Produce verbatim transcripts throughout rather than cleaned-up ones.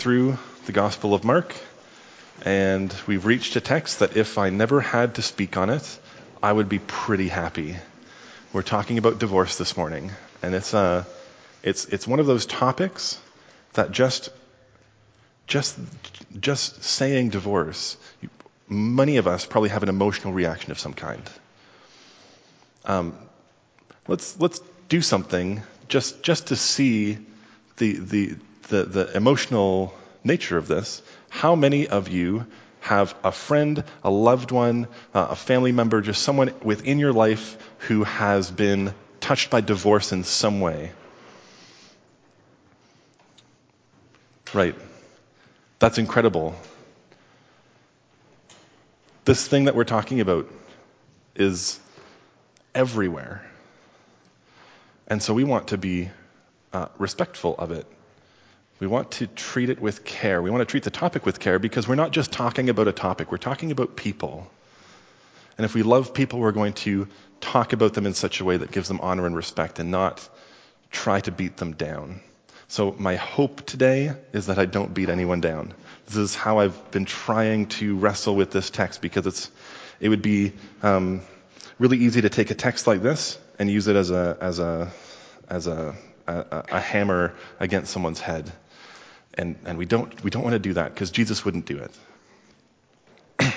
through the Gospel of Mark, and we've reached a text that if I never had to speak on it, I would be pretty happy. We're talking about divorce this morning, and it's uh, it's it's one of those topics that just just just saying divorce, many of us probably have an emotional reaction of some kind. Um, let's let's do something just just to see the the the, the emotional nature of this. How many of you have a friend, a loved one, uh, a family member, just someone within your life who has been touched by divorce in some way? Right. That's incredible. This thing that we're talking about is everywhere. And so we want to be uh, respectful of it. We want to treat it with care. We want to treat the topic with care because we're not just talking about a topic, we're talking about people. And if we love people, we're going to talk about them in such a way that gives them honor and respect and not try to beat them down. So my hope today is that I don't beat anyone down. This is how I've been trying to wrestle with this text because it's it would be um, really easy to take a text like this and use it as a as a as a a, a hammer against someone's head. And and we don't we don't want to do that because Jesus wouldn't do it.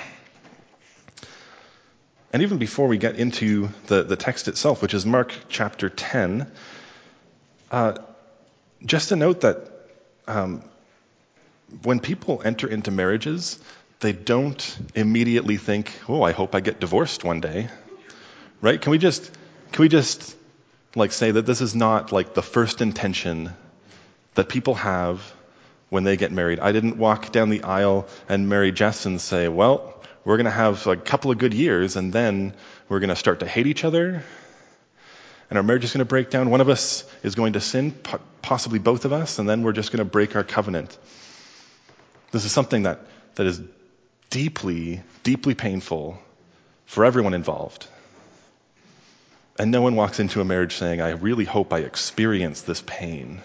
And even before we get into the, the text itself, which is Mark chapter ten, uh, just to note that um, when people enter into marriages, they don't immediately think, "Oh, I hope I get divorced one day," right? Can we just can we just like say that this is not like the first intention that people have when they get married? I didn't walk down the aisle and marry Jess and say, well, we're going to have a couple of good years and then we're going to start to hate each other and our marriage is going to break down. One of us is going to sin, possibly both of us, and then we're just going to break our covenant. This is something that, that is deeply, deeply painful for everyone involved. And no one walks into a marriage saying, I really hope I experience this pain.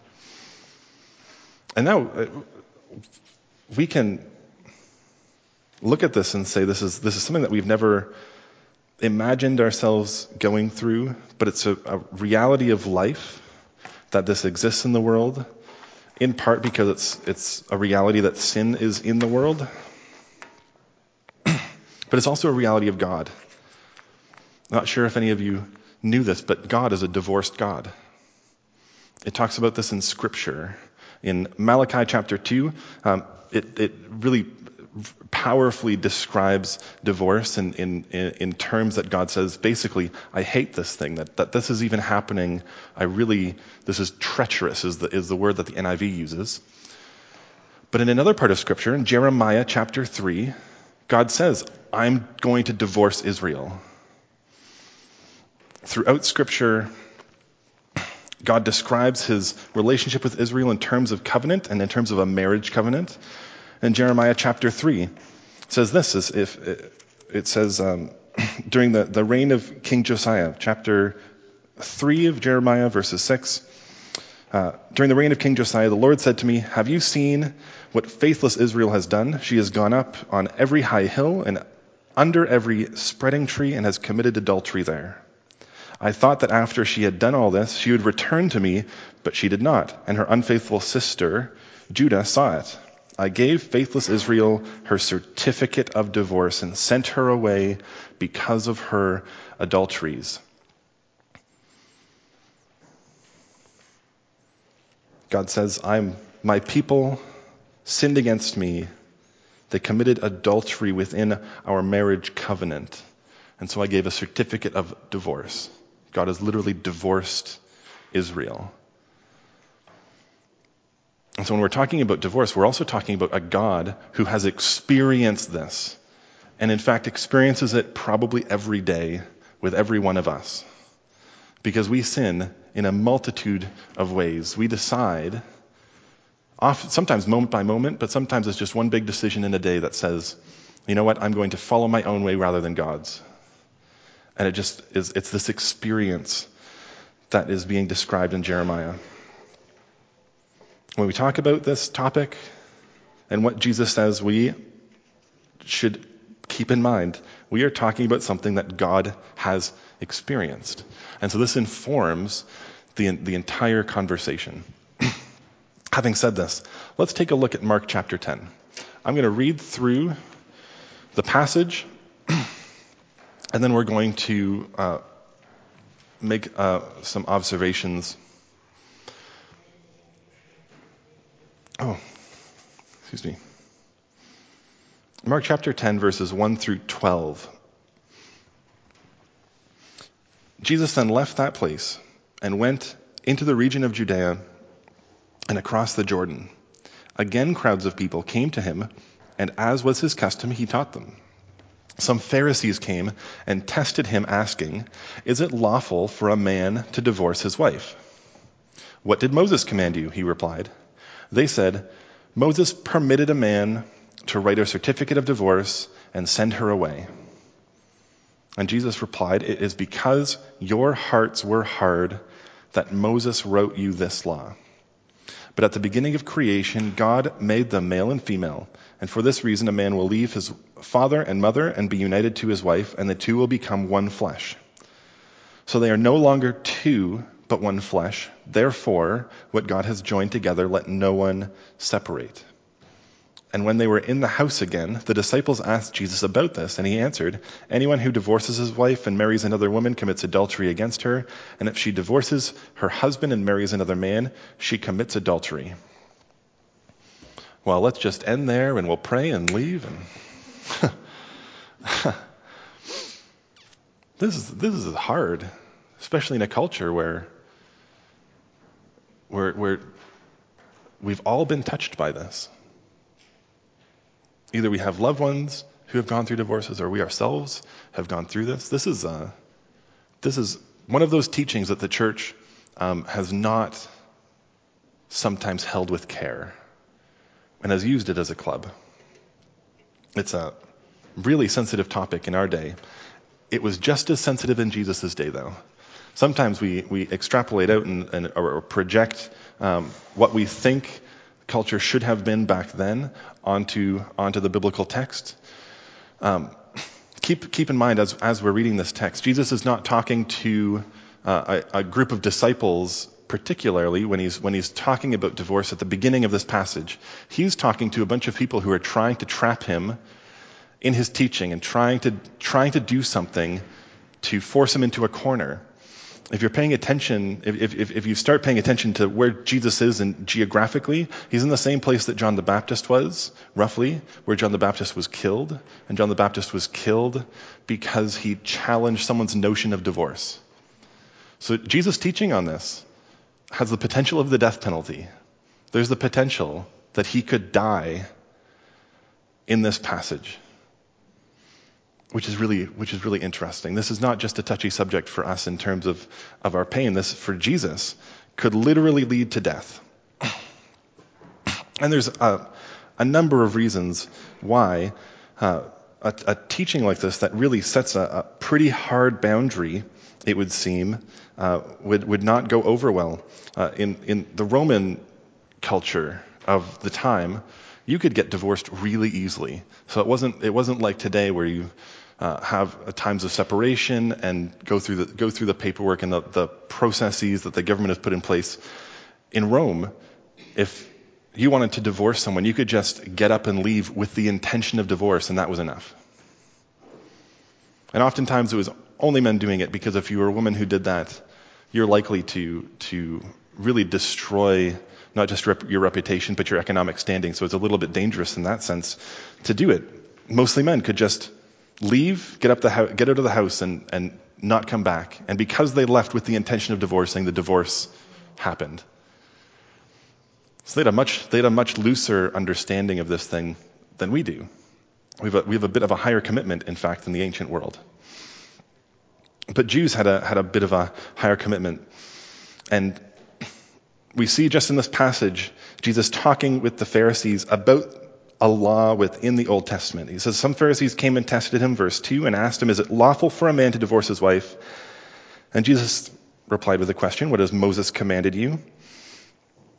And now we can look at this and say this is this is something that we've never imagined ourselves going through, but it's a, a reality of life that this exists in the world, in part because it's it's a reality that sin is in the world, but it's also a reality of God. Not sure if any of you knew this, but God is a divorced God. It talks about this in Scripture. In Malachi chapter two, um, it, it really powerfully describes divorce in, in, in terms that God says, basically, I hate this thing, that, that this is even happening. I really, this is treacherous is the, is the word that the N I V uses. But in another part of Scripture, in Jeremiah chapter three, God says, I'm going to divorce Israel. Throughout Scripture, God describes his relationship with Israel in terms of covenant and in terms of a marriage covenant. And Jeremiah chapter three says this, is if it says um, during the, the reign of King Josiah, chapter three of Jeremiah, verses six, uh, during the reign of King Josiah, the Lord said to me, have you seen what faithless Israel has done? She has gone up on every high hill and under every spreading tree and has committed adultery there. I thought that after she had done all this, she would return to me, but she did not. And her unfaithful sister, Judah, saw it. I gave faithless Israel her certificate of divorce and sent her away because of her adulteries. God says, I'm, my people sinned against me. They committed adultery within our marriage covenant. And so I gave a certificate of divorce. God has literally divorced Israel. And so when we're talking about divorce, we're also talking about a God who has experienced this, and in fact experiences it probably every day with every one of us. Because we sin in a multitude of ways. We decide, often, sometimes moment by moment, but sometimes it's just one big decision in a day that says, you know what, I'm going to follow my own way rather than God's. And it just is, it's this experience that is being described in Jeremiah. When we talk about this topic and what Jesus says we should keep in mind, we are talking about something that God has experienced. And so this informs the, the entire conversation. Having said this, let's take a look at Mark chapter ten. I'm going to read through the passage, and then we're going to uh, make uh, some observations. Oh, excuse me. Mark chapter ten, verses one through twelve. Jesus then left that place and went into the region of Judea and across the Jordan. Again, crowds of people came to him, and as was his custom, he taught them. Some Pharisees came and tested him, asking, "Is it lawful for a man to divorce his wife?" "What did Moses command you?" he replied. They said, "Moses permitted a man to write a certificate of divorce and send her away." And Jesus replied, "It is because your hearts were hard that Moses wrote you this law. But at the beginning of creation, God made them male and female. And for this reason, a man will leave his father and mother and be united to his wife, and the two will become one flesh. So they are no longer two, but one flesh. Therefore, what God has joined together, let no one separate." And when they were in the house again, the disciples asked Jesus about this, and he answered, "Anyone who divorces his wife and marries another woman commits adultery against her, and if she divorces her husband and marries another man, she commits adultery." Well, let's just end there, and we'll pray and leave. And this is this is hard, especially in a culture where where where we've all been touched by this. Either we have loved ones who have gone through divorces, or we ourselves have gone through this. This is uh, this is one of those teachings that the church um, has not sometimes held with care and has used it as a club. It's a really sensitive topic in our day. It was just as sensitive in Jesus' day, though. Sometimes we, we extrapolate out and, and or project um, what we think culture should have been back then onto onto the biblical text. Um, keep keep in mind as as we're reading this text, Jesus is not talking to uh, a, a group of disciples particularly when he's when he's talking about divorce at the beginning of this passage. He's talking to a bunch of people who are trying to trap him in his teaching and trying to trying to do something to force him into a corner. If you're paying attention, if, if, if you start paying attention to where Jesus is and geographically, he's in the same place that John the Baptist was, roughly, where John the Baptist was killed. And John the Baptist was killed because he challenged someone's notion of divorce. So Jesus' teaching on this has the potential of the death penalty. There's the potential that he could die in this passage. Which is really, which is really interesting. This is not just a touchy subject for us in terms of, of our pain. This, for Jesus, could literally lead to death. And there's a, a number of reasons why uh, a, a teaching like this that really sets a, a pretty hard boundary, it would seem, uh, would would not go over well. Uh, in in the Roman culture of the time, you could get divorced really easily. So it wasn't it wasn't like today where you Uh, have uh, times of separation and go through the go through the paperwork and the, the processes that the government has put in place. In Rome, if you wanted to divorce someone, you could just get up and leave with the intention of divorce, and that was enough. And oftentimes it was only men doing it, because if you were a woman who did that, you're likely to to really destroy not just rep- your reputation, but your economic standing. So it's a little bit dangerous in that sense to do it. Mostly men could just leave, get up the ho- get out of the house, and, and not come back. And because they left with the intention of divorcing, the divorce happened. So they had a much they had a much looser understanding of this thing than we do. We have a, we have a bit of a higher commitment, in fact, than the ancient world. But Jews had a had a bit of a higher commitment, and we see just in this passage Jesus talking with the Pharisees about a law within the Old Testament. He says, some Pharisees came and tested him, verse two, and asked him, "Is it lawful for a man to divorce his wife?" And Jesus replied with a question, "What has Moses commanded you?"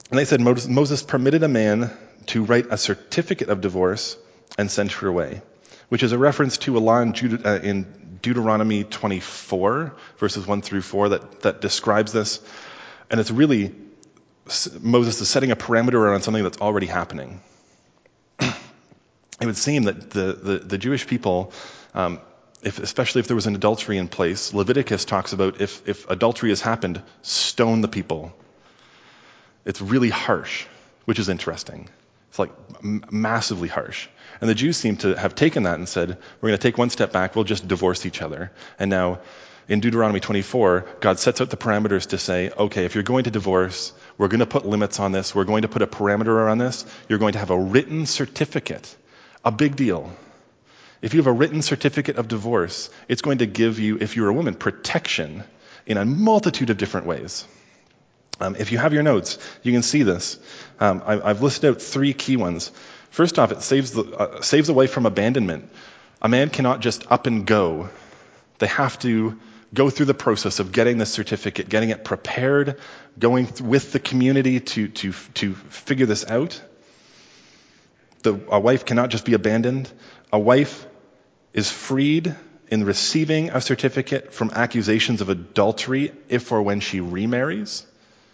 And they said Moses permitted a man to write a certificate of divorce and send her away, which is a reference to a law in, Deut- uh, in Deuteronomy twenty-four, verses one through four, that, that describes this. And it's really, Moses is setting a parameter around something that's already happening. It would seem that the, the, the Jewish people, um, if, especially if there was an adultery in place, Leviticus talks about if, if adultery has happened, stone the people. It's really harsh, which is interesting. It's like m- massively harsh. And the Jews seem to have taken that and said, we're going to take one step back, we'll just divorce each other. And now in Deuteronomy twenty-four, God sets out the parameters to say, okay, if you're going to divorce, we're going to put limits on this, we're going to put a parameter around this, you're going to have a written certificate. A big deal. If you have a written certificate of divorce, it's going to give you, if you're a woman, protection in a multitude of different ways. Um, if you have your notes, you can see this. Um, I, I've listed out three key ones. First off, it saves the uh, saves a wife from abandonment. A man cannot just up and go. They have to go through the process of getting this certificate, getting it prepared, going th- with the community to to to figure this out. The, a wife cannot just be abandoned. A wife is freed in receiving a certificate from accusations of adultery if or when she remarries.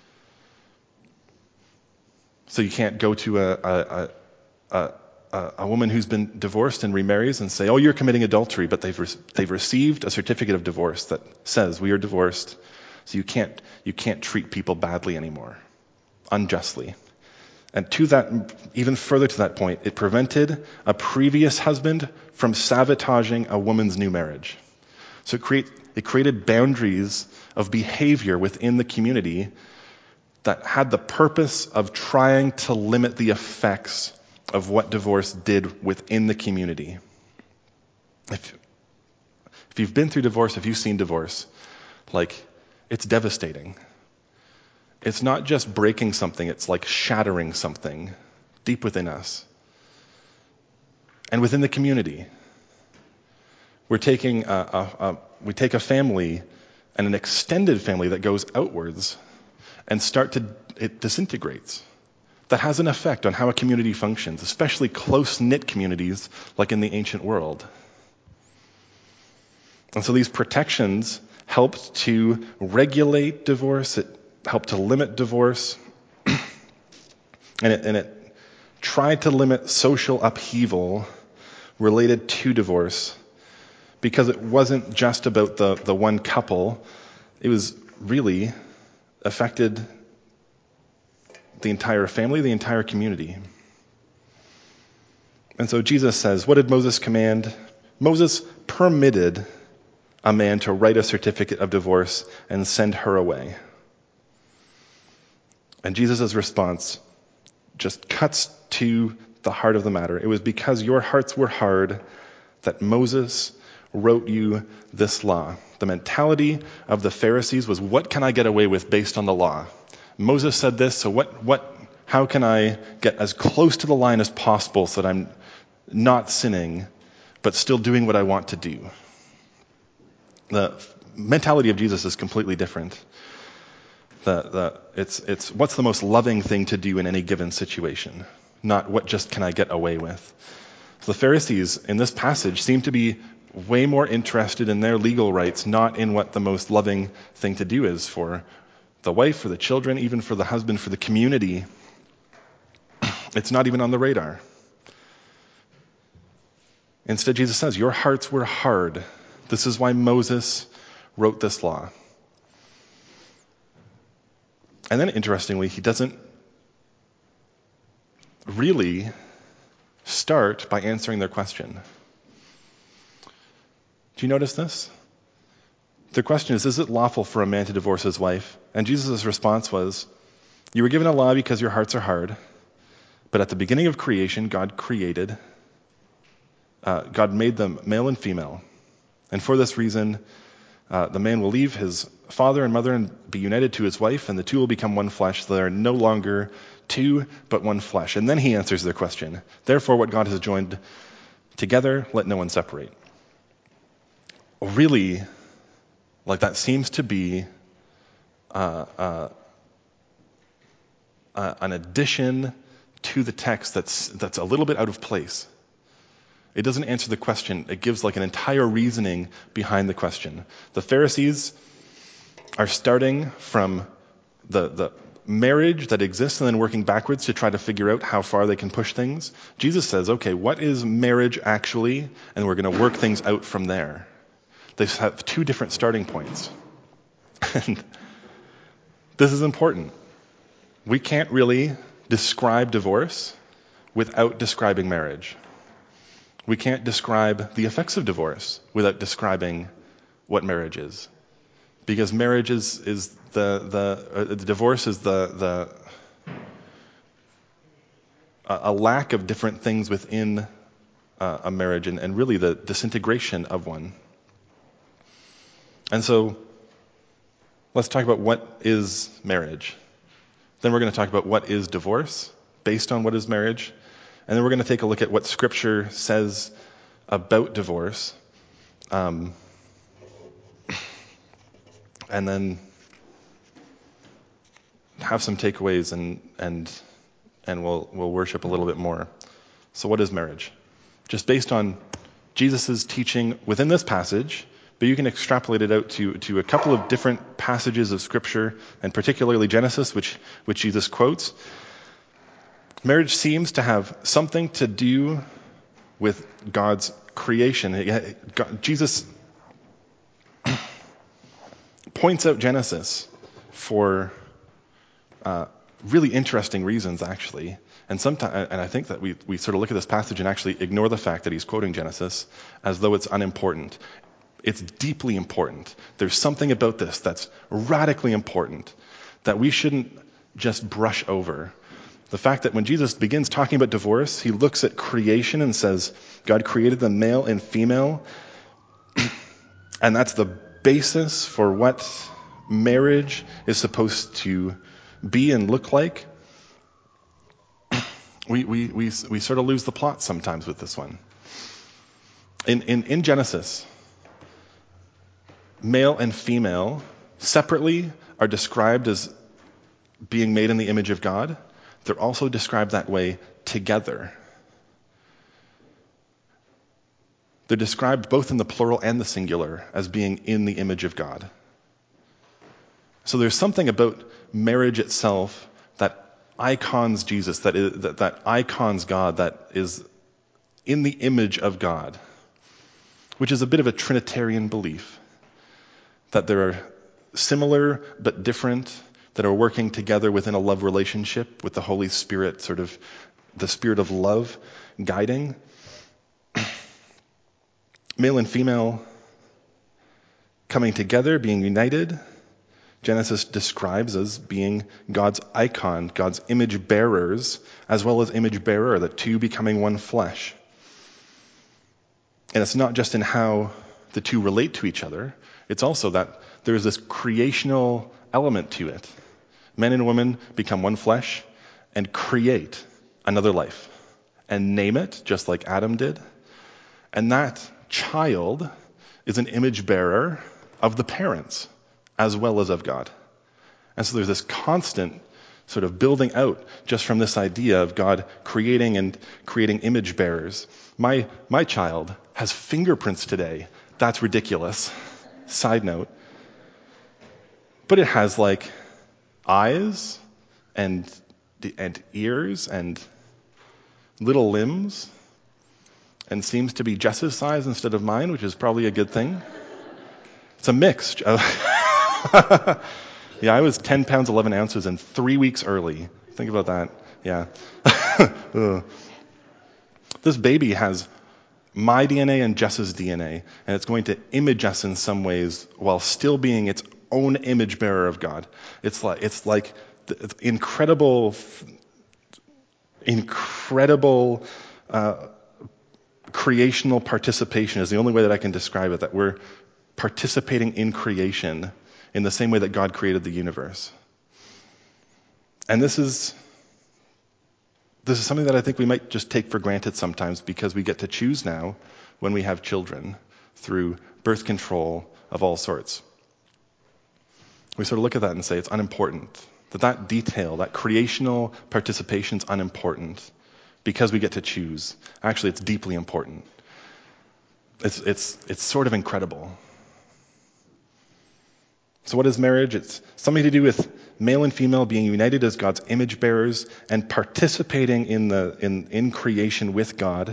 So you can't go to a, a, a, a, a woman who's been divorced and remarries and say, oh, you're committing adultery, but they've, re- they've received a certificate of divorce that says we are divorced, so you can't, you can't treat people badly anymore, unjustly. And to that, even further to that point, it prevented a previous husband from sabotaging a woman's new marriage. So it, create, it created boundaries of behavior within the community that had the purpose of trying to limit the effects of what divorce did within the community. If, if you've been through divorce, if you've seen divorce, like, it's devastating. It's not just breaking something, it's like shattering something deep within us. And within the community. We're taking a, a, a, we take a family and an extended family that goes outwards and start to, it disintegrates. That has an effect on how a community functions, especially close-knit communities like in the ancient world. And so these protections helped to regulate divorce, it helped to limit divorce, and it, and it tried to limit social upheaval related to divorce, because it wasn't just about the, the one couple, it was really affected the entire family, the entire community. And so Jesus says, what did Moses command? Moses permitted a man to write a certificate of divorce and send her away. And Jesus' response just cuts to the heart of the matter. It was because your hearts were hard that Moses wrote you this law. The mentality of the Pharisees was, what can I get away with based on the law? Moses said this, so what, what, how can I get as close to the line as possible so that I'm not sinning, but still doing what I want to do? The mentality of Jesus is completely different. The, the, it's, it's what's the most loving thing to do in any given situation, not what just can I get away with. So the Pharisees in this passage seem to be way more interested in their legal rights, not in what the most loving thing to do is for the wife, for the children, even for the husband, for the community. It's not even on the radar. Instead, Jesus says, your hearts were hard. This is why Moses wrote this law. And then, interestingly, he doesn't really start by answering their question. Do you notice this? The question is, is it lawful for a man to divorce his wife? And Jesus' response was, you were given a law because your hearts are hard, but at the beginning of creation, God created, uh, God made them male and female. And for this reason, uh, the man will leave his father and mother and be united to his wife, and the two will become one flesh. They are no longer two, but one flesh. And then he answers their question. Therefore, what God has joined together, let no one separate. Really, like that seems to be uh, uh, uh, an addition to the text that's that's a little bit out of place. It doesn't answer the question. It gives like an entire reasoning behind the question. The Pharisees are starting from the, the marriage that exists and then working backwards to try to figure out how far they can push things. Jesus says, okay, what is marriage actually? And we're going to work things out from there. They have two different starting points. And this is important. We can't really describe divorce without describing marriage. We can't describe the effects of divorce without describing what marriage is. Because marriage is, is the, the, uh, the divorce is the, the uh, a lack of different things within uh, a marriage and, and really the disintegration of one. And so let's talk about what is marriage. Then we're going to talk about what is divorce based on what is marriage. And then we're going to take a look at what Scripture says about divorce. Um, and then have some takeaways and and and we'll we'll worship a little bit more. So what is marriage? Just based on Jesus' teaching within this passage, but you can extrapolate it out to, to a couple of different passages of Scripture, and particularly Genesis, which which Jesus quotes. Marriage seems to have something to do with God's creation. God, Jesus points out Genesis for uh, really interesting reasons, actually. And sometimes, and I think that we, we sort of look at this passage and actually ignore the fact that he's quoting Genesis as though it's unimportant. It's deeply important. There's something about this that's radically important that we shouldn't just brush over. The fact that when Jesus begins talking about divorce, he looks at creation and says, God created them male and female, and that's the basis for what marriage is supposed to be and look like. We we we we sort of lose the plot sometimes with this one. In in, in Genesis, male and female separately are described as being made in the image of God. They're also described that way together. They're described both in the plural and the singular as being in the image of God. So there's something about marriage itself that icons Jesus, that, is, that, that icons God, that is in the image of God, which is a bit of a Trinitarian belief, that there are similar but different that are working together within a love relationship with the Holy Spirit, sort of the spirit of love guiding. Male and female coming together, being united, Genesis describes as being God's icon, God's image bearers, as well as image bearer, the two becoming one flesh. And it's not just in how the two relate to each other, it's also that there's this creational element to it. Men and women become one flesh and create another life and name it, just like Adam did. And that child is an image bearer of the parents as well as of God. And so there's this constant sort of building out just from this idea of God creating and creating image bearers. My my child has fingerprints today. That's ridiculous. Side note. But it has like eyes and and ears and little limbs and seems to be Jess's size instead of mine, which is probably a good thing. It's a mix. Yeah, I was ten pounds, eleven ounces and three weeks early. Think about that. Yeah. This baby has my D N A and Jess's D N A, and it's going to image us in some ways while still being its own image bearer of God. It's like it's like the incredible, incredible uh, creational participation is the only way that I can describe it. That we're participating in creation in the same way that God created the universe. And this is this is something that I think we might just take for granted sometimes because we get to choose now when we have children through birth control of all sorts. We sort of look at that and say it's unimportant. That that detail, that creational participation is unimportant because we get to choose. Actually, it's deeply important. It's, it's, it's sort of incredible. So what is marriage? It's something to do with male and female being united as God's image bearers and participating in the in, in creation with God.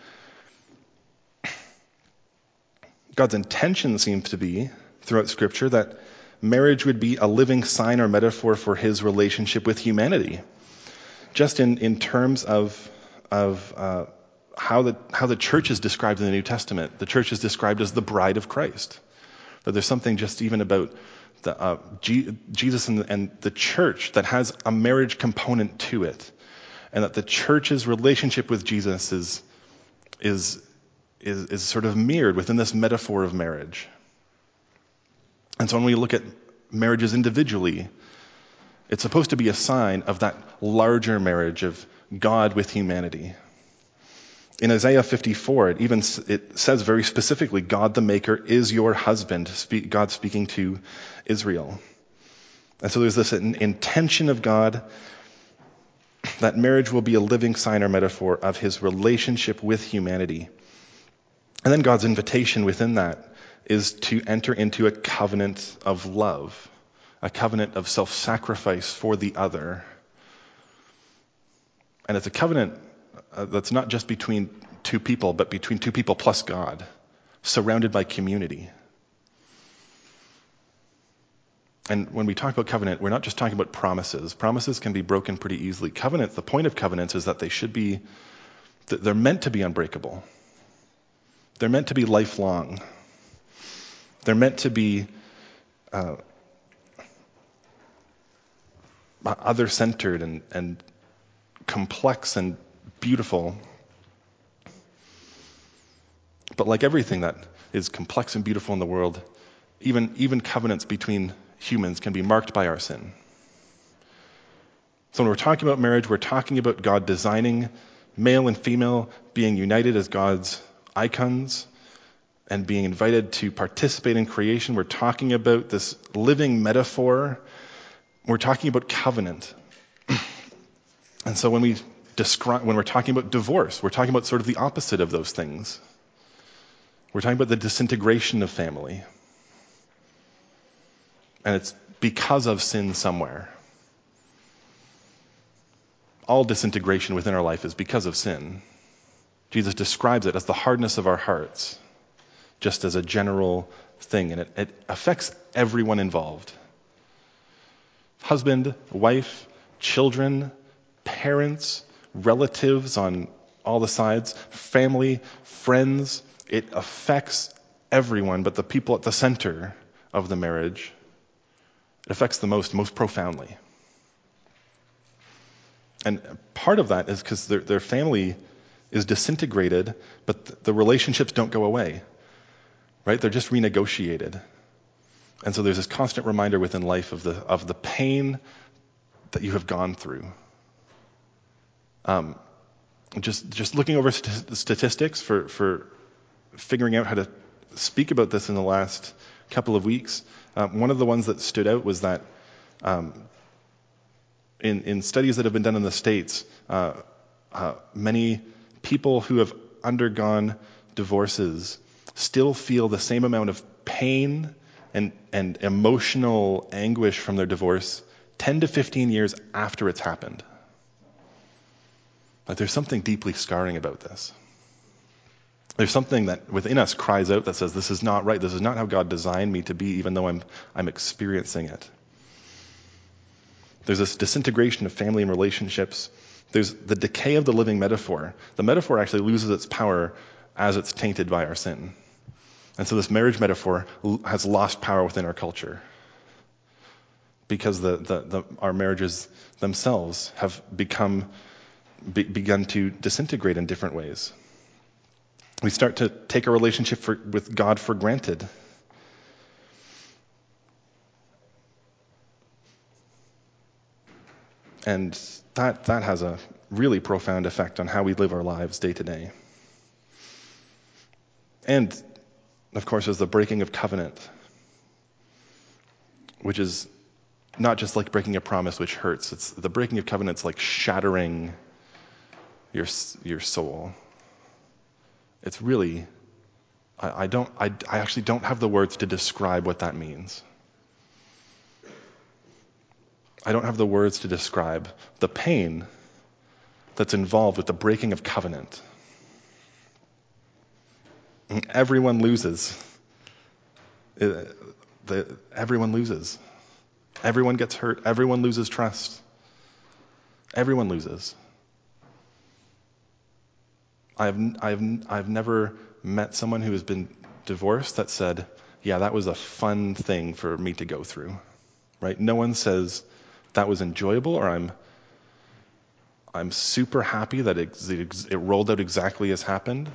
God's intention seems to be, throughout Scripture, that marriage would be a living sign or metaphor for his relationship with humanity. Just in, in terms of, of uh, how, the, how the church is described in the New Testament. The church is described as the bride of Christ. But there's something just even about the, uh, G- Jesus and the, and the church that has a marriage component to it. And that the church's relationship with Jesus is, is, is, is sort of mirrored within this metaphor of marriage. And so when we look at marriages individually, it's supposed to be a sign of that larger marriage of God with humanity. In Isaiah fifty-four, it even it says very specifically, God the Maker is your husband, speak, God speaking to Israel. And so there's this intention of God that marriage will be a living sign or metaphor of his relationship with humanity. And then God's invitation within that is to enter into a covenant of love, a covenant of self-sacrifice for the other. And it's a covenant uh, that's not just between two people, but between two people plus God, surrounded by community. And when we talk about covenant, we're not just talking about promises. Promises can be broken pretty easily. Covenants, the point of covenants is that they should be, they're meant to be unbreakable. They're meant to be lifelong. They're meant to be uh, other-centered and, and complex and beautiful. But like everything that is complex and beautiful in the world, even, even covenants between humans can be marked by our sin. So when we're talking about marriage, we're talking about God designing male and female being united as God's icons and being invited to participate in creation. We're talking about this living metaphor. We're talking about covenant. And so when we describe, when we're talking about divorce, we're talking about sort of the opposite of those things. We're talking about the disintegration of family. And it's because of sin somewhere. All disintegration within our life is because of sin. Jesus describes it as the hardness of our hearts, just as a general thing, and it, it affects everyone involved. Husband, wife, children, parents, relatives on all the sides, family, friends. It affects everyone, but the people at the center of the marriage, it affects the most, most profoundly. And part of that is because their, their family is disintegrated, but the relationships don't go away. Right? They're just renegotiated. And so there's this constant reminder within life of the of the pain that you have gone through. Um, just just looking over st- statistics for, for figuring out how to speak about this in the last couple of weeks, um, one of the ones that stood out was that um, in, in studies that have been done in the States, uh, uh, many people who have undergone divorces still feel the same amount of pain and, and emotional anguish from their divorce ten to fifteen years after it's happened. Like there's something deeply scarring about this. There's something that within us cries out that says, this is not right. This is not how God designed me to be, even though I'm, I'm experiencing it. There's this disintegration of family and relationships. There's the decay of the living metaphor. The metaphor actually loses its power as it's tainted by our sin. And so this marriage metaphor has lost power within our culture because the, the, the, our marriages themselves have become be, begun to disintegrate in different ways. We start to take our relationship for, with God for granted. And that that has a really profound effect on how we live our lives day to day. And of course, there's the breaking of covenant, which is not just like breaking a promise, which hurts. It's the breaking of covenants like shattering your your soul. It's really, I, I don't, I, I actually don't have the words to describe what that means. I don't have the words to describe the pain that's involved with the breaking of covenant. And everyone loses. It, the, everyone loses. Everyone gets hurt. Everyone loses trust. Everyone loses. I've, I've, I've never met someone who has been divorced that said, yeah, that was a fun thing for me to go through, right? No one says that was enjoyable, or I'm, I'm super happy that it, it rolled out exactly as happened.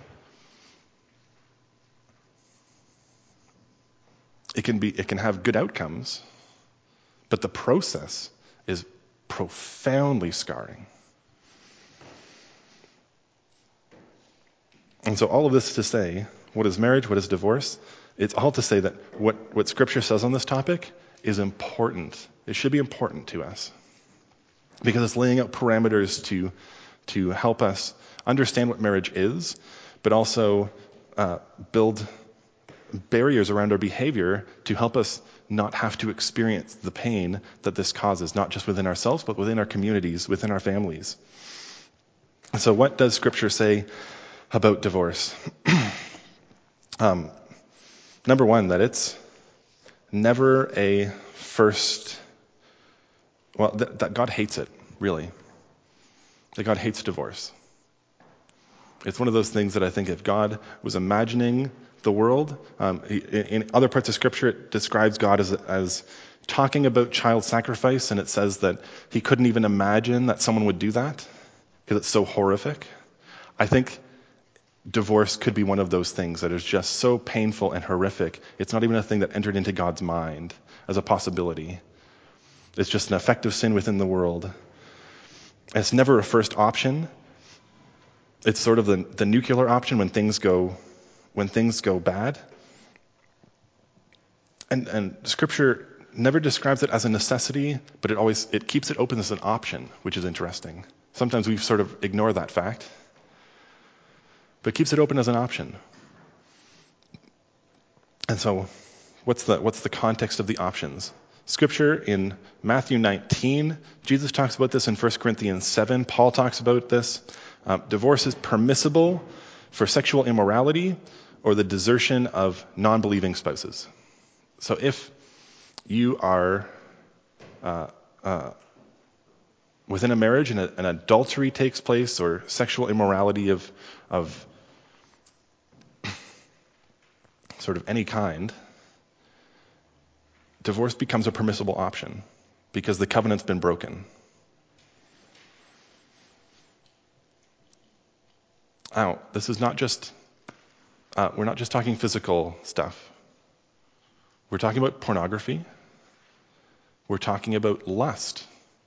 It can be, it can have good outcomes, but the process is profoundly scarring. And so all of this to say, what is marriage, what is divorce? It's all to say that what, what Scripture says on this topic is important. It should be important to us. Because it's laying out parameters to, to help us understand what marriage is, but also uh, build barriers around our behavior to help us not have to experience the pain that this causes, not just within ourselves, but within our communities, within our families. So what does Scripture say about divorce? um, number one, that it's never a first, well, th- that God hates it, really. That God hates divorce. It's one of those things that I think if God was imagining the world, um, he, in other parts of Scripture, it describes God as, as talking about child sacrifice, and it says that he couldn't even imagine that someone would do that because it's so horrific. I think divorce could be one of those things that is just so painful and horrific. It's not even a thing that entered into God's mind as a possibility. It's just an effective sin within the world. It's never a first option. It's sort of the, the nuclear option when things go when things go bad. And and Scripture never describes it as a necessity, but it always it keeps it open as an option, which is interesting. Sometimes we sort of ignore that fact, but keeps it open as an option. And so, what's the what's the context of the options? Scripture in Matthew nineteen, Jesus talks about this in First Corinthians seven. Paul talks about this. Um, divorce is permissible for sexual immorality or the desertion of non-believing spouses. So if you are uh, uh, within a marriage and a, an adultery takes place or sexual immorality of, of sort of any kind, divorce becomes a permissible option because the covenant's been broken. Now, this is not just, uh, we're not just talking physical stuff. We're talking about pornography. We're talking about lust.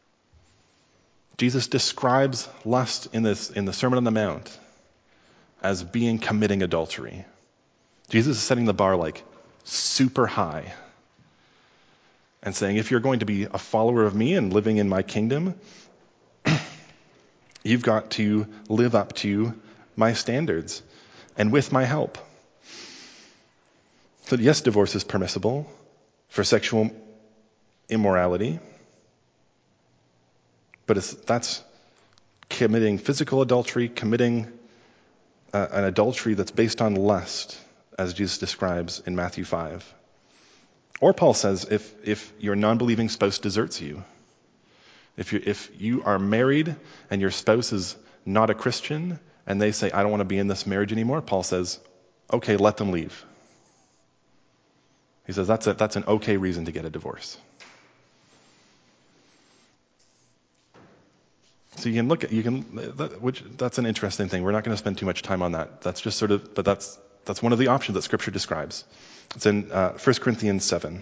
Jesus describes lust in this in the Sermon on the Mount as being committing adultery. Jesus is setting the bar like super high and saying, if you're going to be a follower of me and living in my kingdom, you've got to live up to my standards and with my help. So yes, divorce is permissible for sexual immorality, but it's, that's committing physical adultery, committing uh, an adultery that's based on lust, as Jesus describes in Matthew five. Or Paul says, if if your non-believing spouse deserts you, if you if you are married and your spouse is not a Christian and they say, I don't want to be in this marriage anymore, Paul says, okay, let them leave. He says that's a, that's an okay reason to get a divorce. So you can look at, you can, that, which, that's an interesting thing. We're not going to spend too much time on that. That's just sort of, but that's, that's one of the options that Scripture describes. It's in uh, First Corinthians seven.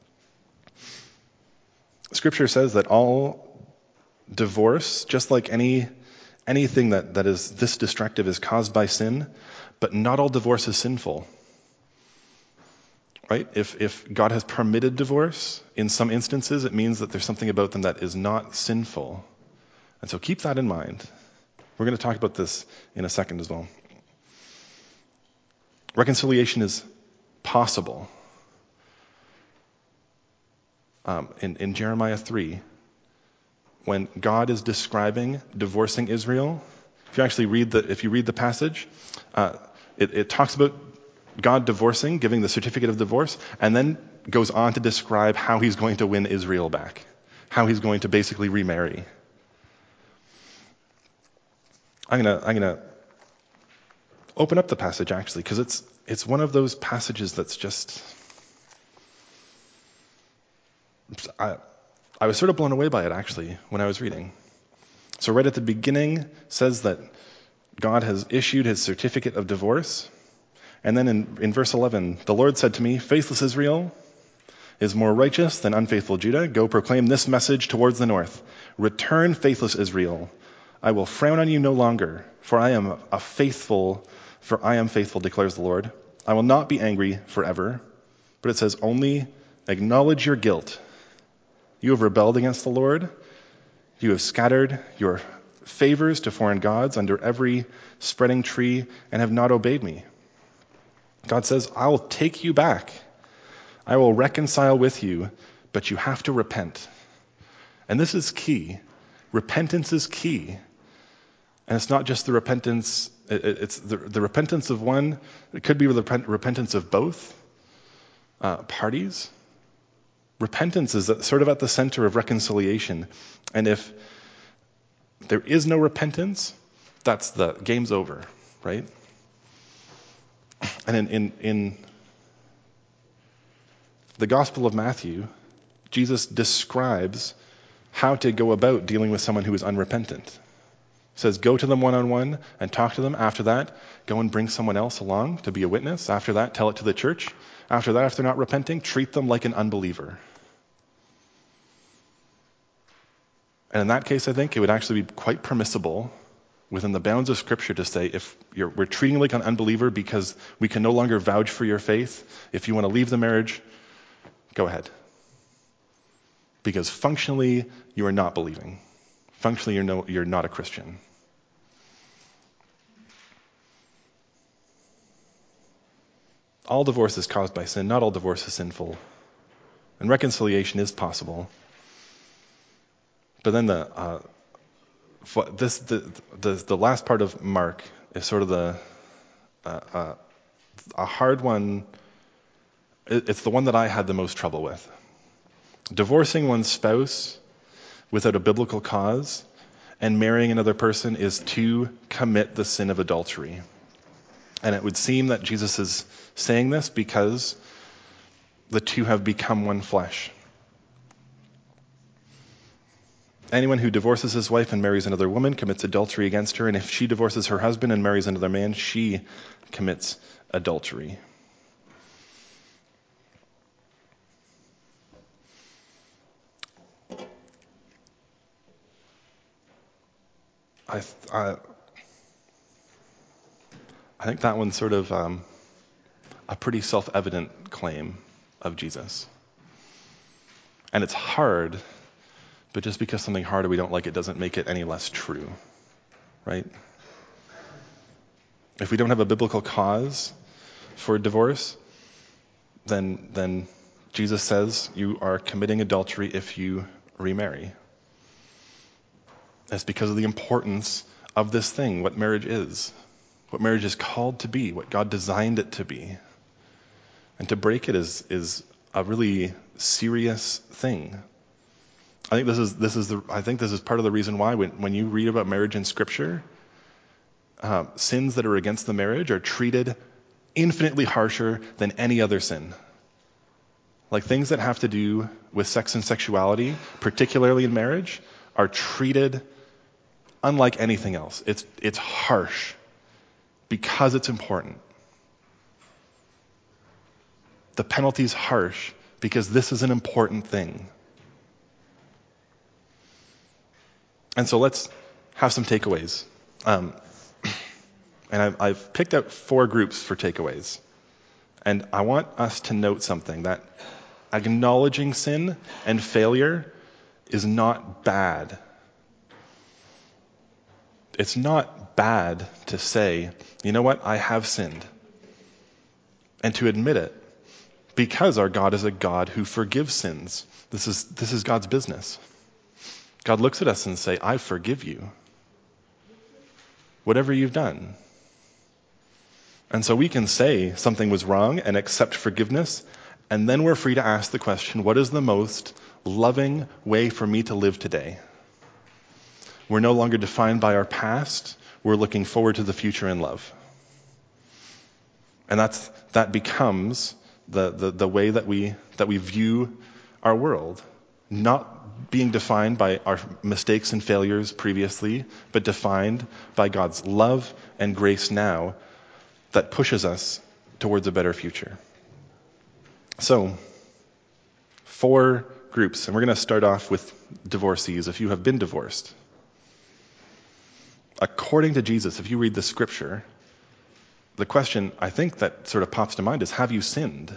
Scripture says that all divorce, just like any, anything that, that is this destructive, is caused by sin, but not all divorce is sinful. right? If, if God has permitted divorce in some instances, it means that there's something about them that is not sinful. And so keep that in mind. We're going to talk about this in a second as well. Reconciliation is possible. Um, in, in Jeremiah three, when God is describing divorcing Israel, if you actually read the, if you read the passage, uh, it, it talks about God divorcing, giving the certificate of divorce, and then goes on to describe how he's going to win Israel back, how he's going to basically remarry. I'm gonna, I'm gonna open up the passage actually, because it's, it's one of those passages that's just, I, I was sort of blown away by it actually when I was reading. So right at the beginning says that God has issued his certificate of divorce. And then in, in verse eleven, the Lord said to me, faithless Israel is more righteous than unfaithful Judah. Go proclaim this message towards the north. Return, faithless Israel. I will frown on you no longer, for I am a faithful, for I am faithful, declares the Lord. I will not be angry forever. But it says, only acknowledge your guilt. You have rebelled against the Lord. You have scattered your favors to foreign gods under every spreading tree and have not obeyed me. God says, I will take you back. I will reconcile with you, but you have to repent. And this is key. Repentance is key. And it's not just the repentance, it's the, the repentance of one, it could be the repentance of both uh, parties. Repentance is sort of at the center of reconciliation. And if there is no repentance, that's the game's over, right? And in, in, in the Gospel of Matthew, Jesus describes how to go about dealing with someone who is unrepentant. He says, go to them one-on-one and talk to them. After that, go and bring someone else along to be a witness. After that, tell it to the church. After that, if they're not repenting, treat them like an unbeliever. And in that case, I think it would actually be quite permissible within the bounds of Scripture to say, if you're, we're treating you like an unbeliever because we can no longer vouch for your faith, if you want to leave the marriage, go ahead. Because functionally, you are not believing. Functionally, you're, no, you're not a Christian. All divorce is caused by sin. Not all divorce is sinful. And reconciliation is possible. But then the uh, this the, the the last part of Mark is sort of the uh, uh, a hard one. It's the one that I had the most trouble with. Divorcing one's spouse without a biblical cause and marrying another person is to commit the sin of adultery. And it would seem that Jesus is saying this because the two have become one flesh. Anyone who divorces his wife and marries another woman commits adultery against her, and if she divorces her husband and marries another man, she commits adultery. I, I, I think that one's sort of um, a pretty self-evident claim of Jesus. And it's hard, but just because something hard or we don't like it doesn't make it any less true, right? If we don't have a biblical cause for divorce, then then Jesus says you are committing adultery if you remarry. That's because of the importance of this thing, what marriage is, what marriage is called to be, what God designed it to be. And to break it is is a really serious thing. I think this is this is the I think this is part of the reason why when, when you read about marriage in Scripture, uh, sins that are against the marriage are treated infinitely harsher than any other sin. Like things that have to do with sex and sexuality, particularly in marriage, are treated unlike anything else. It's it's harsh because it's important. The penalty's harsh because this is an important thing. And so let's have some takeaways. Um, and I've, I've picked out four groups for takeaways. And I want us to note something, that acknowledging sin and failure is not bad. It's not bad to say, you know what, I have sinned. And to admit it, because our God is a God who forgives sins. This is, this is God's business. God looks at us and say, I forgive you. Whatever you've done. And so we can say something was wrong and accept forgiveness, and then we're free to ask the question, what is the most loving way for me to live today? We're no longer defined by our past. We're looking forward to the future in love. And that's that becomes the, the, the way that we that we view our world. Not being defined by our mistakes and failures previously, but defined by God's love and grace now that pushes us towards a better future. So, four groups, and we're going to start off with divorcees. If you have been divorced, according to Jesus, if you read the scripture, the question I think that sort of pops to mind is, have you sinned?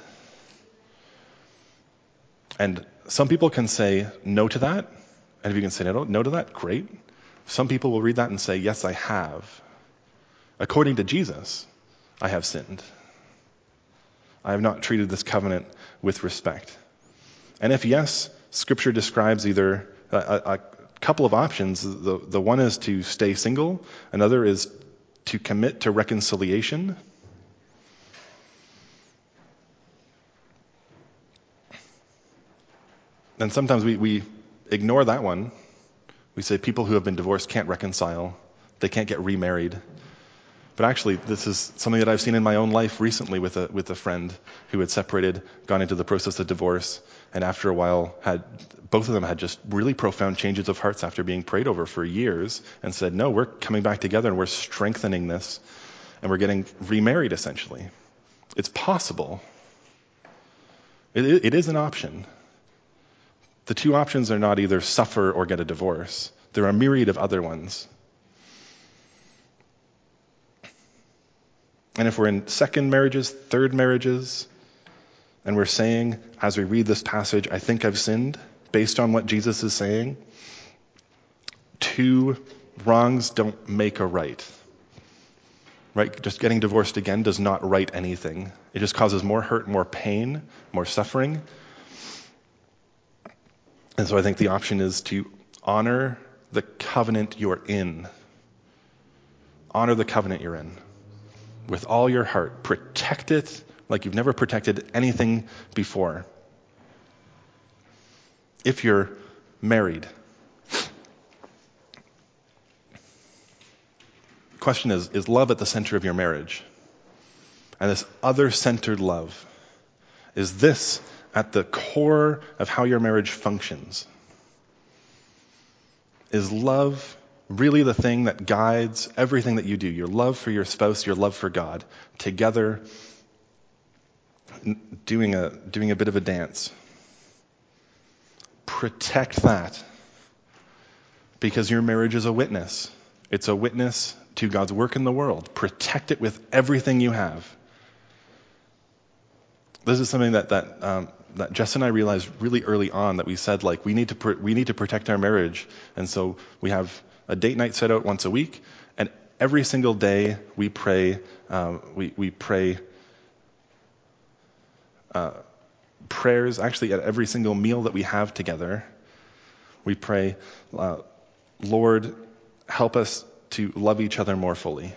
And some people can say no to that, and if you can say no, no to that, great. Some people will read that and say, yes, I have. According to Jesus, I have sinned. I have not treated this covenant with respect. And if yes, Scripture describes either a, a, a couple of options. The, the one is to stay single. Another is to commit to reconciliation. And sometimes we, we ignore that one. We say people who have been divorced can't reconcile. They can't get remarried. But actually, this is something that I've seen in my own life recently with a with a friend who had separated, gone into the process of divorce, and after a while had both of them had just really profound changes of hearts after being prayed over for years, and said, no, we're coming back together and we're strengthening this, and we're getting remarried essentially. It's possible. It, it is an option. The two options are not either suffer or get a divorce. There are a myriad of other ones. And if we're in second marriages, third marriages, and we're saying, as we read this passage, I think I've sinned, based on what Jesus is saying, two wrongs don't make a right. Right? Just getting divorced again does not right anything. It just causes more hurt, more pain, more suffering. And so I think the option is to honor the covenant you're in. Honor the covenant you're in. With all your heart. Protect it like you've never protected anything before. If you're married. The question is, is love at the center of your marriage? And this other-centered love, is this at the core of how your marriage functions? Is love really the thing that guides everything that you do? Your love for your spouse, your love for God, together doing a doing a bit of a dance. Protect that, because your marriage is a witness. It's a witness to God's work in the world. Protect it with everything you have. This is something that that um, that Jess and I realized really early on, that we said, like, we need to pr- we need to protect our marriage, and so we have a date night set out once a week, and every single day we pray. Um, we we pray uh, prayers. Actually, at every single meal that we have together, we pray, uh, Lord, help us to love each other more fully,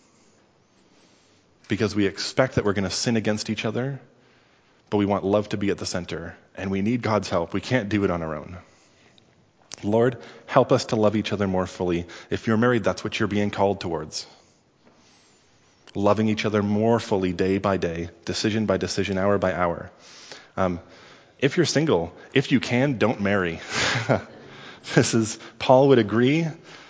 because we expect that we're going to sin against each other. But we want love to be at the center, and we need God's help. We can't do it on our own. Lord, help us to love each other more fully. If you're married, that's what you're being called towards. Loving each other more fully day by day, decision by decision, hour by hour. Um, if you're single, if you can, don't marry. This is, Paul would agree.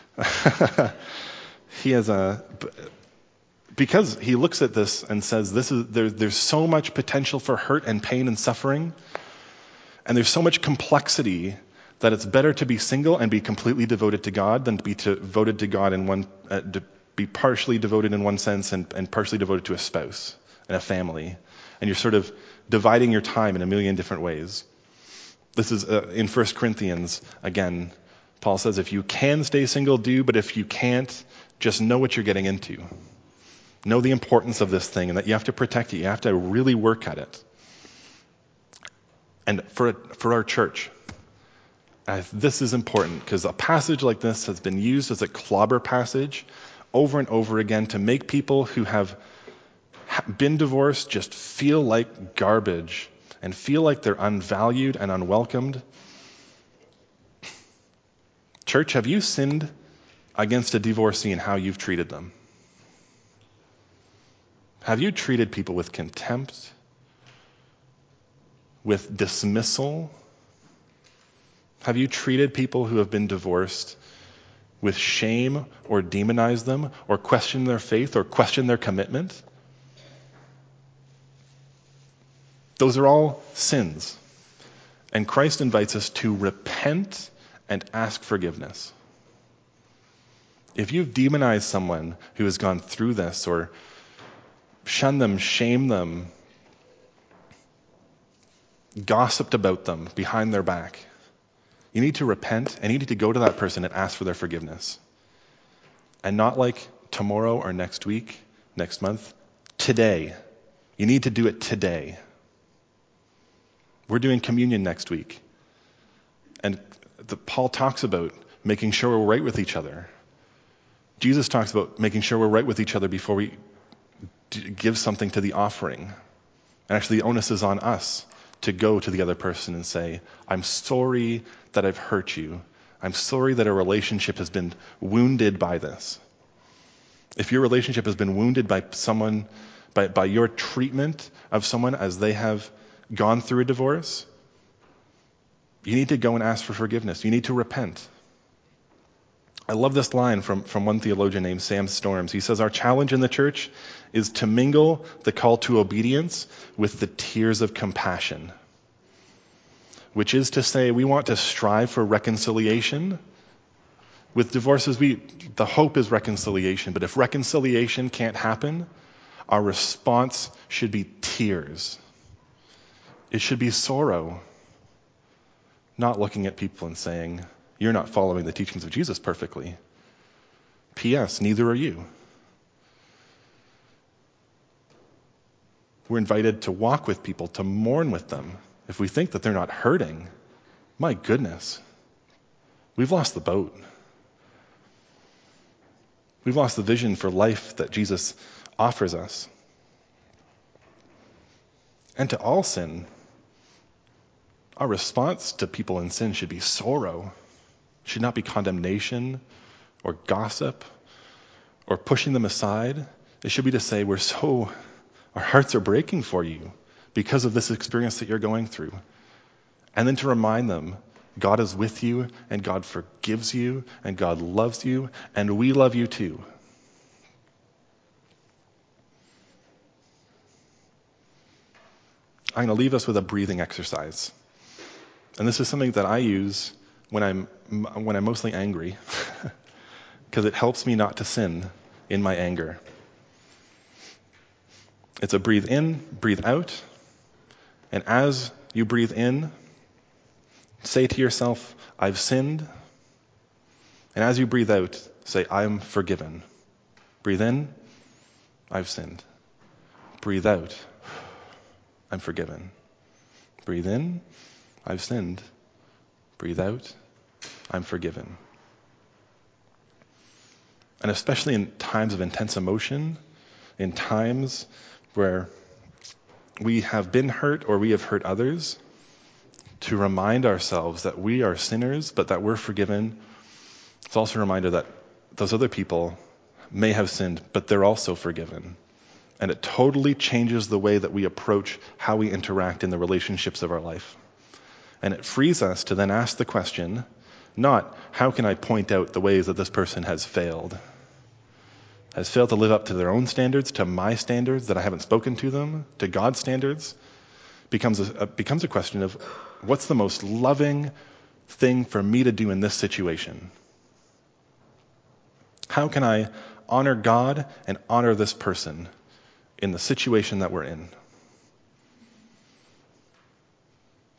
He has a... Because he looks at this and says, "This is there, there's so much potential for hurt and pain and suffering, and there's so much complexity that it's better to be single and be completely devoted to God than to be to, devoted to God in one, uh, to be partially devoted in one sense and, and partially devoted to a spouse and a family." and you're sort of dividing your time in a million different ways. This is uh, in First Corinthians, again, Paul says, if you can stay single, do, but if you can't, just know what you're getting into. Know the importance of this thing and that you have to protect it. You have to really work at it. And for, for our church, uh, this is important because a passage like this has been used as a clobber passage over and over again to make people who have been divorced just feel like garbage and feel like they're unvalued and unwelcomed. Church, have you sinned against a divorcee in how you've treated them? Have you treated people with contempt, with dismissal? Have you treated people who have been divorced with shame or demonized them or questioned their faith or questioned their commitment? Those are all sins. And Christ invites us to repent and ask forgiveness. If you've demonized someone who has gone through this or shunned them, shamed them, gossiped about them behind their back, you need to repent and you need to go to that person and ask for their forgiveness. And not like tomorrow or next week, next month, today. You need to do it today. We're doing communion next week. And the, Paul talks about making sure we're right with each other. Jesus talks about making sure we're right with each other before we d- give something to the offering. And actually the onus is on us to go to the other person and say, I'm sorry that I've hurt you. I'm sorry that a relationship has been wounded by this. If your relationship has been wounded by someone, by, by your treatment of someone as they have gone through a divorce, you need to go and ask for forgiveness. You need to repent. I love this line from, from one theologian named Sam Storms. He says, our challenge in the church is to mingle the call to obedience with the tears of compassion, which is to say we want to strive for reconciliation. With divorces, we the hope is reconciliation, but if reconciliation can't happen, our response should be tears. It should be sorrow, not looking at people and saying, you're not following the teachings of Jesus perfectly. P S Neither are you. We're invited to walk with people, to mourn with them. If we think that they're not hurting, my goodness, we've lost the boat. We've lost the vision for life that Jesus offers us. And to all sin, our response to people in sin should be sorrow. Should not be condemnation or gossip or pushing them aside. It should be to say, we're so, our hearts are breaking for you because of this experience that you're going through. And then to remind them, God is with you and God forgives you and God loves you and we love you too. I'm going to leave us with a breathing exercise. And this is something that I use when I'm when I'm mostly angry, because it helps me not to sin in my anger. It's a breathe in, breathe out, and as you breathe in, say to yourself, I've sinned, and as you breathe out, say, I'm forgiven. Breathe in, I've sinned. Breathe out, I'm forgiven. Breathe in, I've sinned. Breathe out, I'm forgiven. And especially in times of intense emotion, in times where we have been hurt or we have hurt others, to remind ourselves that we are sinners, but that we're forgiven. It's also a reminder that those other people may have sinned, but they're also forgiven. And it totally changes the way that we approach how we interact in the relationships of our life. And it frees us to then ask the question, not how can I point out the ways that this person has failed, has failed to live up to their own standards, to my standards that I haven't spoken to them, to God's standards, becomes a, becomes a question of what's the most loving thing for me to do in this situation? How can I honor God and honor this person in the situation that we're in?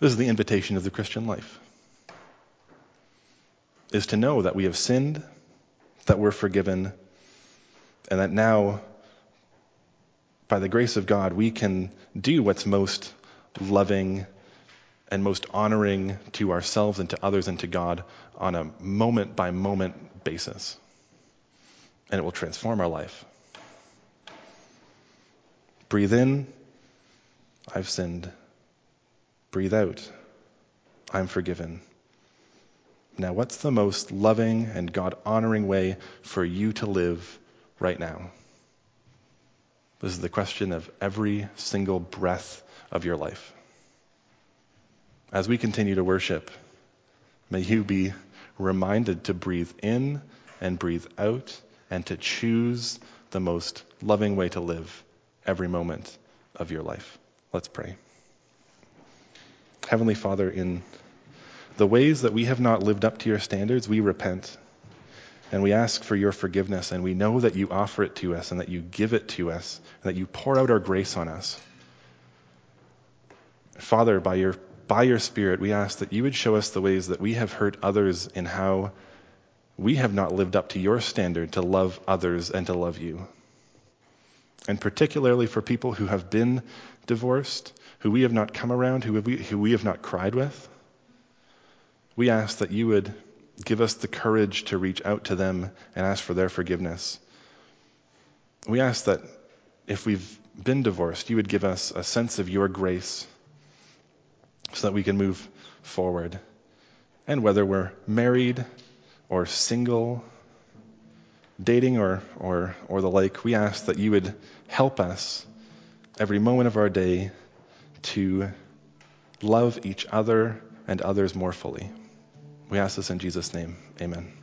This is the invitation of the Christian life, is to know that we have sinned, that we're forgiven, and that now, by the grace of God, we can do what's most loving and most honoring to ourselves and to others and to God on a moment-by-moment basis. And it will transform our life. Breathe in, I've sinned. Breathe out, I'm forgiven. Now, what's the most loving and God-honoring way for you to live right now? This is the question of every single breath of your life. As we continue to worship, may you be reminded to breathe in and breathe out and to choose the most loving way to live every moment of your life. Let's pray. Heavenly Father, in the ways that we have not lived up to your standards, we repent. And we ask for your forgiveness, and we know that you offer it to us and that you give it to us and that you pour out our grace on us. Father, by your by your Spirit, we ask that you would show us the ways that we have hurt others in how we have not lived up to your standard to love others and to love you. And particularly for people who have been divorced, who we have not come around, who we, who we have not cried with, we ask that you would give us the courage to reach out to them and ask for their forgiveness. We ask that if we've been divorced, you would give us a sense of your grace so that we can move forward. And whether we're married or single, dating or, or, or the like, we ask that you would help us every moment of our day to love each other and others more fully. We ask this in Jesus' name. Amen.